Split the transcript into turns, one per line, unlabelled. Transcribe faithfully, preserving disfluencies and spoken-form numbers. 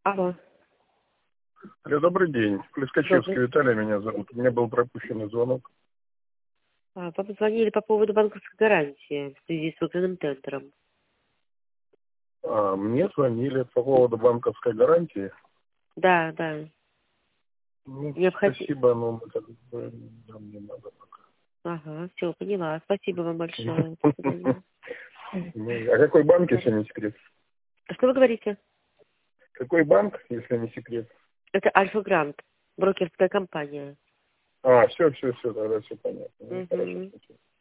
Алло.
Алло, добрый день. Плескачевский
Добрый.
Виталий меня зовут. У меня был пропущенный звонок.
А, вам звонили по поводу банковской гарантии в связи с выгнанным тендером.
А, мне звонили по поводу банковской гарантии.
Да, да.
Ну,
Необходимо.
спасибо, но как бы, да, мне надо пока.
Ага, все, поняла. Спасибо вам большое. До свидания.
Ну, а какой банк, если не секрет?
Что вы говорите?
Какой банк, если не секрет?
Это Альфа Грант, брокерская компания.
А, все, все, все, тогда все понятно. Ну, хорошо,
Угу.
спасибо.